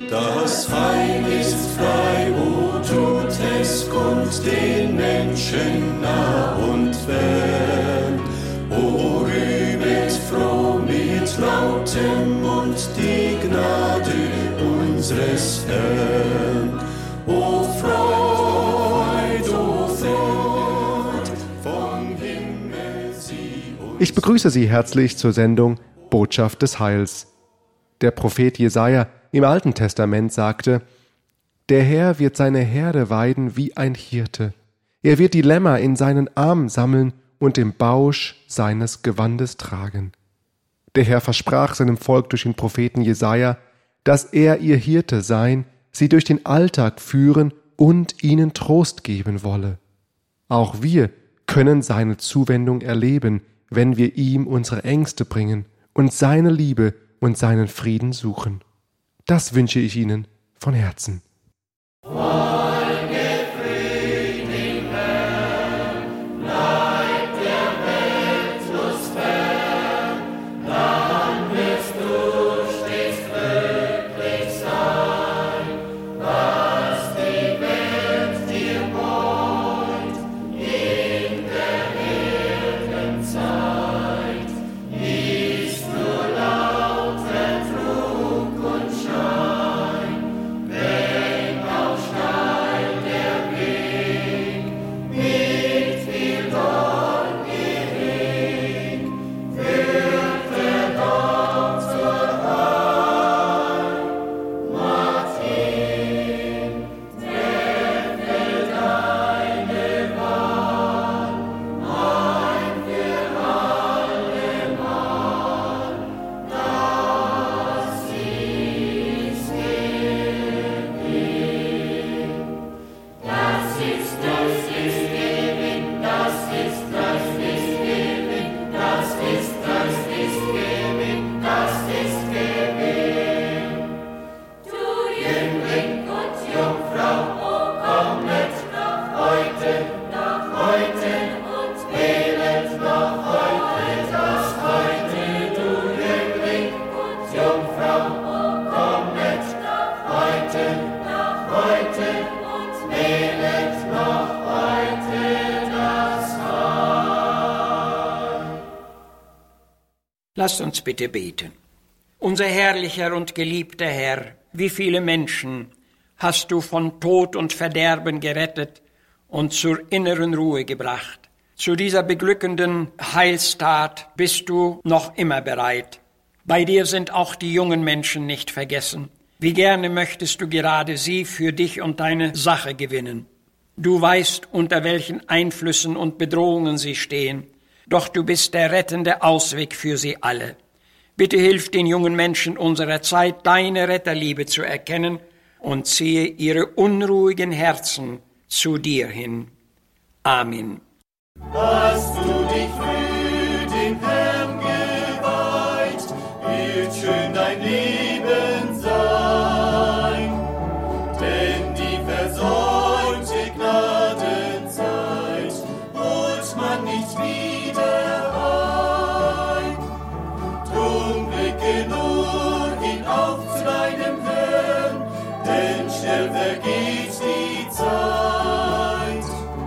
Das Heil ist frei, o tut es kund den Menschen nah und fern. O rühmet froh mit lautem Mund die Gnade unseres Herrn. O Freud, vom Himmel sie uns. Ich begrüße Sie herzlich zur Sendung Botschaft des Heils. Der Prophet Jesaja im Alten Testament sagte: Der Herr wird seine Herde weiden wie ein Hirte. Er wird die Lämmer in seinen Arm sammeln und im Bausch seines Gewandes tragen. Der Herr versprach seinem Volk durch den Propheten Jesaja, dass er ihr Hirte sein, sie durch den Alltag führen und ihnen Trost geben wolle. Auch wir können seine Zuwendung erleben, wenn wir ihm unsere Ängste bringen und seine Liebe und seinen Frieden suchen. Das wünsche ich Ihnen von Herzen. Lasst uns bitte beten. Unser herrlicher und geliebter Herr, wie viele Menschen hast du von Tod und Verderben gerettet und zur inneren Ruhe gebracht. Zu dieser beglückenden Heilstat bist du noch immer bereit. Bei dir sind auch die jungen Menschen nicht vergessen. Wie gerne möchtest du gerade sie für dich und deine Sache gewinnen. Du weißt, unter welchen Einflüssen und Bedrohungen sie stehen. Doch du bist der rettende Ausweg für sie alle. Bitte hilf den jungen Menschen unserer Zeit, deine Retterliebe zu erkennen und ziehe ihre unruhigen Herzen zu dir hin. Amen. Hast du dich für den Herrn geweiht, wird schön dein Leben sein. Denn die versäumte Gnadenzeit holt man nicht wieder ein. Drum blicke nur hinauf zu deinem Herrn, denn schnell vergeht die Zeit.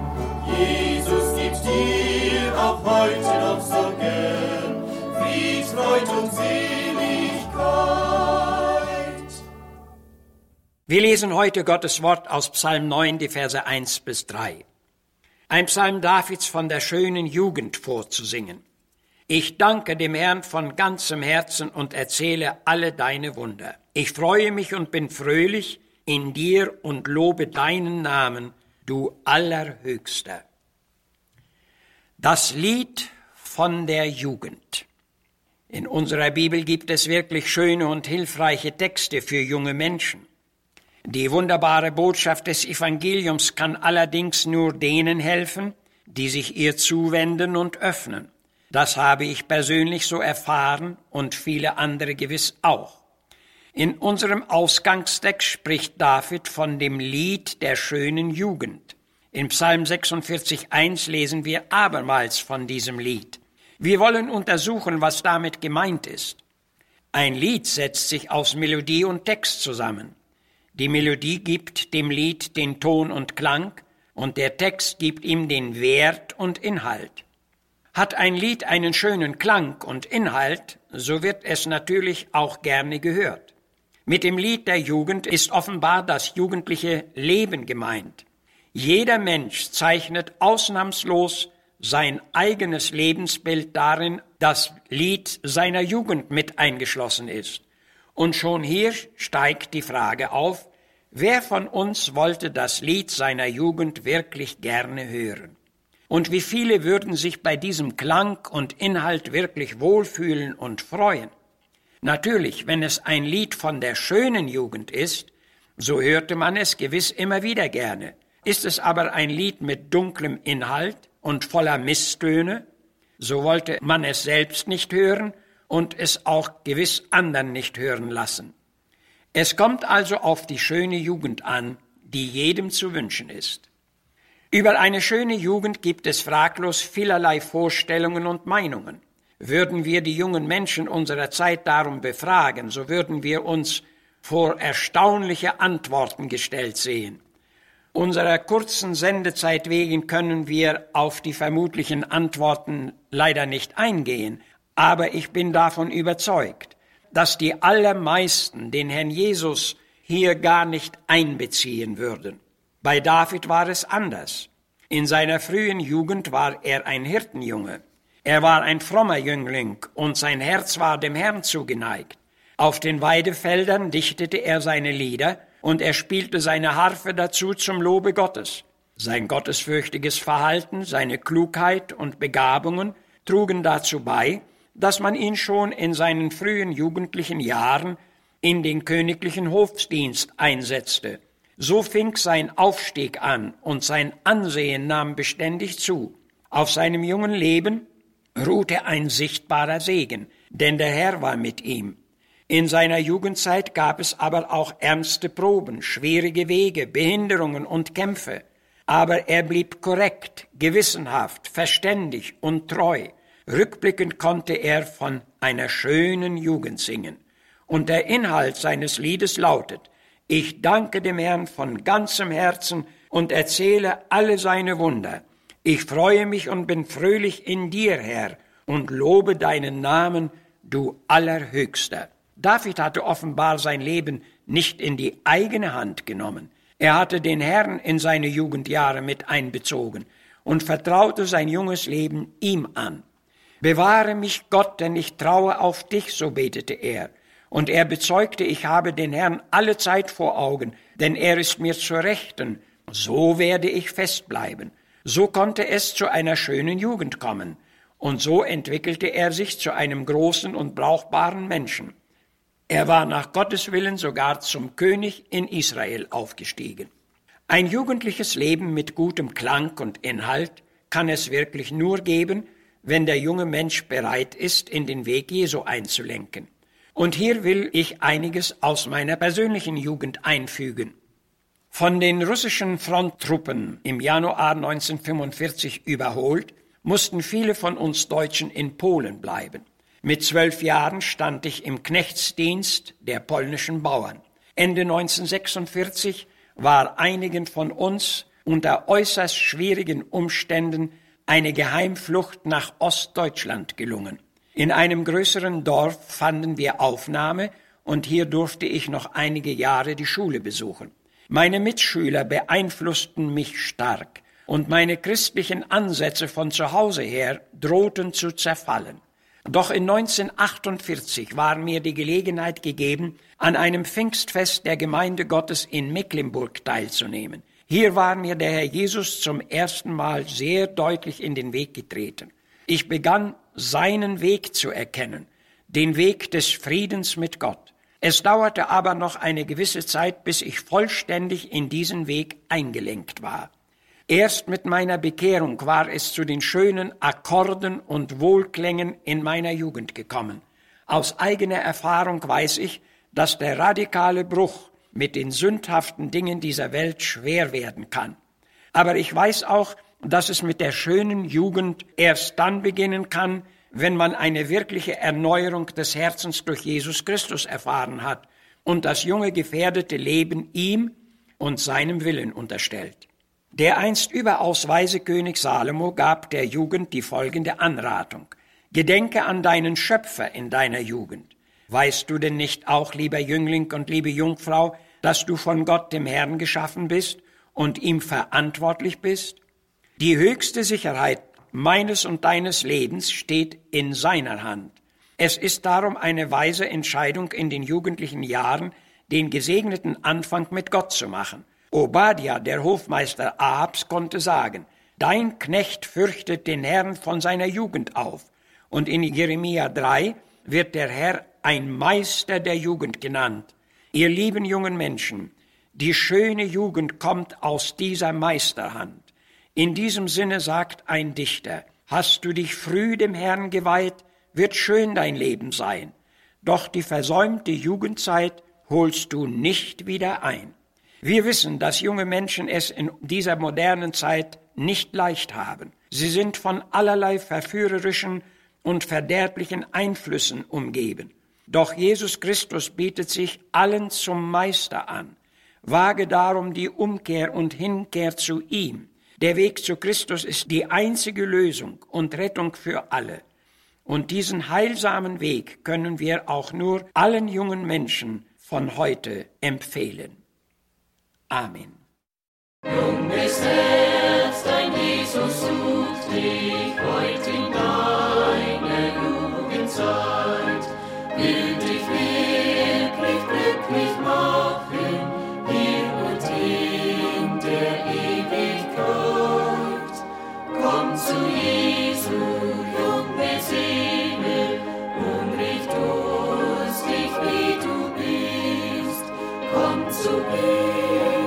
Jesus gibt dir auch heute noch so gern Fried, Freud und Seligkeit. Wir lesen heute Gottes Wort aus Psalm 9, die Verse 1-3. Ein Psalm Davids von der schönen Jugend vorzusingen. Ich danke dem Herrn von ganzem Herzen und erzähle alle deine Wunder. Ich freue mich und bin fröhlich in dir und lobe deinen Namen, du Allerhöchster. Das Lied von der Jugend. In unserer Bibel gibt es wirklich schöne und hilfreiche Texte für junge Menschen. Die wunderbare Botschaft des Evangeliums kann allerdings nur denen helfen, die sich ihr zuwenden und öffnen. Das habe ich persönlich so erfahren und viele andere gewiss auch. In unserem Ausgangstext spricht David von dem Lied der schönen Jugend. In Psalm 46,1 lesen wir abermals von diesem Lied. Wir wollen untersuchen, was damit gemeint ist. Ein Lied setzt sich aus Melodie und Text zusammen. Die Melodie gibt dem Lied den Ton und Klang und der Text gibt ihm den Wert und Inhalt. Hat ein Lied einen schönen Klang und Inhalt, so wird es natürlich auch gerne gehört. Mit dem Lied der Jugend ist offenbar das jugendliche Leben gemeint. Jeder Mensch zeichnet ausnahmslos sein eigenes Lebensbild darin, das Lied seiner Jugend mit eingeschlossen ist. Und schon hier steigt die Frage auf, wer von uns wollte das Lied seiner Jugend wirklich gerne hören? Und wie viele würden sich bei diesem Klang und Inhalt wirklich wohlfühlen und freuen? Natürlich, wenn es ein Lied von der schönen Jugend ist, so hörte man es gewiss immer wieder gerne. Ist es aber ein Lied mit dunklem Inhalt und voller Misstöne, so wollte man es selbst nicht hören und es auch gewiss anderen nicht hören lassen. Es kommt also auf die schöne Jugend an, die jedem zu wünschen ist. Über eine schöne Jugend gibt es fraglos vielerlei Vorstellungen und Meinungen. Würden wir die jungen Menschen unserer Zeit darum befragen, so würden wir uns vor erstaunliche Antworten gestellt sehen. Unserer kurzen Sendezeit wegen können wir auf die vermutlichen Antworten leider nicht eingehen, aber ich bin davon überzeugt, dass die allermeisten den Herrn Jesus hier gar nicht einbeziehen würden. Bei David war es anders. In seiner frühen Jugend war er ein Hirtenjunge. Er war ein frommer Jüngling und sein Herz war dem Herrn zugeneigt. Auf den Weidefeldern dichtete er seine Lieder und er spielte seine Harfe dazu zum Lobe Gottes. Sein gottesfürchtiges Verhalten, seine Klugheit und Begabungen trugen dazu bei, dass man ihn schon in seinen frühen jugendlichen Jahren in den königlichen Hofdienst einsetzte. So fing sein Aufstieg an und sein Ansehen nahm beständig zu. Auf seinem jungen Leben ruhte ein sichtbarer Segen, denn der Herr war mit ihm. In seiner Jugendzeit gab es aber auch ernste Proben, schwierige Wege, Behinderungen und Kämpfe. Aber er blieb korrekt, gewissenhaft, verständig und treu. Rückblickend konnte er von einer schönen Jugend singen. Und der Inhalt seines Liedes lautet: Ich danke dem Herrn von ganzem Herzen und erzähle alle seine Wunder. Ich freue mich und bin fröhlich in dir, Herr, und lobe deinen Namen, du Allerhöchster. David hatte offenbar sein Leben nicht in die eigene Hand genommen. Er hatte den Herrn in seine Jugendjahre mit einbezogen und vertraute sein junges Leben ihm an. Bewahre mich, Gott, denn ich traue auf dich, so betete er. Und er bezeugte, ich habe den Herrn alle Zeit vor Augen, denn er ist mir zur Rechten. So werde ich festbleiben. So konnte es zu einer schönen Jugend kommen. Und so entwickelte er sich zu einem großen und brauchbaren Menschen. Er war nach Gottes Willen sogar zum König in Israel aufgestiegen. Ein jugendliches Leben mit gutem Klang und Inhalt kann es wirklich nur geben, wenn der junge Mensch bereit ist, in den Weg Jesu einzulenken. Und hier will ich einiges aus meiner persönlichen Jugend einfügen. Von den russischen Fronttruppen im Januar 1945 überholt, mussten viele von uns Deutschen in Polen bleiben. Mit 12 Jahren stand ich im Knechtsdienst der polnischen Bauern. Ende 1946 war einigen von uns unter äußerst schwierigen Umständen eine Geheimflucht nach Ostdeutschland gelungen. In einem größeren Dorf fanden wir Aufnahme und hier durfte ich noch einige Jahre die Schule besuchen. Meine Mitschüler beeinflussten mich stark und meine christlichen Ansätze von zu Hause her drohten zu zerfallen. Doch in 1948 war mir die Gelegenheit gegeben, an einem Pfingstfest der Gemeinde Gottes in Mecklenburg teilzunehmen. Hier war mir der Herr Jesus zum ersten Mal sehr deutlich in den Weg getreten. Ich begann, seinen Weg zu erkennen, den Weg des Friedens mit Gott. Es dauerte aber noch eine gewisse Zeit, bis ich vollständig in diesen Weg eingelenkt war. Erst mit meiner Bekehrung war es zu den schönen Akkorden und Wohlklängen in meiner Jugend gekommen. Aus eigener Erfahrung weiß ich, dass der radikale Bruch mit den sündhaften Dingen dieser Welt schwer werden kann. Aber ich weiß auch, dass es mit der schönen Jugend erst dann beginnen kann, wenn man eine wirkliche Erneuerung des Herzens durch Jesus Christus erfahren hat und das junge gefährdete Leben ihm und seinem Willen unterstellt. Der einst überaus weise König Salomo gab der Jugend die folgende Anratung: Gedenke an deinen Schöpfer in deiner Jugend. Weißt du denn nicht auch, lieber Jüngling und liebe Jungfrau, dass du von Gott dem Herrn geschaffen bist und ihm verantwortlich bist? Die höchste Sicherheit meines und deines Lebens steht in seiner Hand. Es ist darum eine weise Entscheidung in den jugendlichen Jahren, den gesegneten Anfang mit Gott zu machen. Obadja, der Hofmeister Ahabs, konnte sagen: Dein Knecht fürchtet den Herrn von seiner Jugend auf. Und in Jeremia 3 wird der Herr ein Meister der Jugend genannt. Ihr lieben jungen Menschen, die schöne Jugend kommt aus dieser Meisterhand. In diesem Sinne sagt ein Dichter: Hast du dich früh dem Herrn geweiht, wird schön dein Leben sein. Doch die versäumte Jugendzeit holst du nicht wieder ein. Wir wissen, dass junge Menschen es in dieser modernen Zeit nicht leicht haben. Sie sind von allerlei verführerischen und verderblichen Einflüssen umgeben. Doch Jesus Christus bietet sich allen zum Meister an. Wage darum die Umkehr und Hinkehr zu ihm. Der Weg zu Christus ist die einzige Lösung und Rettung für alle. Und diesen heilsamen Weg können wir auch nur allen jungen Menschen von heute empfehlen. Amen. Junges Herz, dein Jesus sucht dich heute in deiner Jugendzeit, will dich wirklich glücklich machen, hier und in der Ewigkeit. Komm zu Jesu, junge Seele, und richt durstig wie du bist. Komm zu ihm.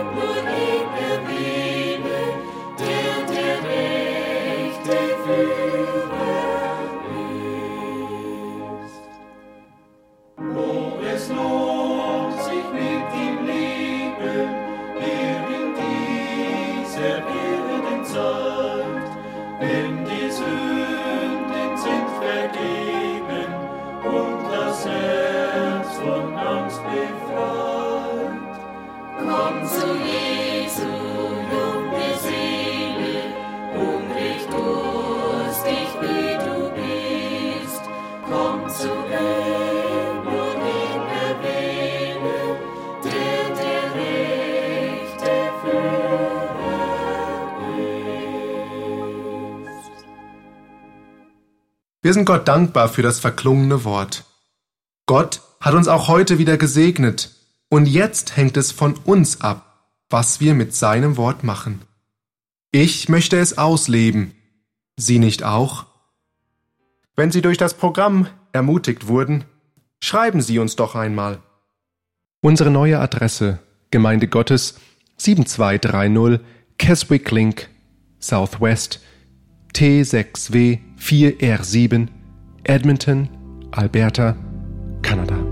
Wenn die Sünden sind vergeben und das Herz von Angst befreit. Komm zu Jesu, junge Seele, und richt durstig wie du bist. Komm zu ihm, nur ihn erwähle, der rechte Führer ist. Wir sind Gott dankbar für das verklungene Wort. Gott hat uns auch heute wieder gesegnet, und jetzt hängt es von uns ab, was wir mit seinem Wort machen. Ich möchte es ausleben. Sie nicht auch? Wenn Sie durch das Programm ermutigt wurden, schreiben Sie uns doch einmal. Unsere neue Adresse: Gemeinde Gottes, 7230 Keswick Link, Southwest, T6W 4R7, Edmonton, Alberta, Kanada.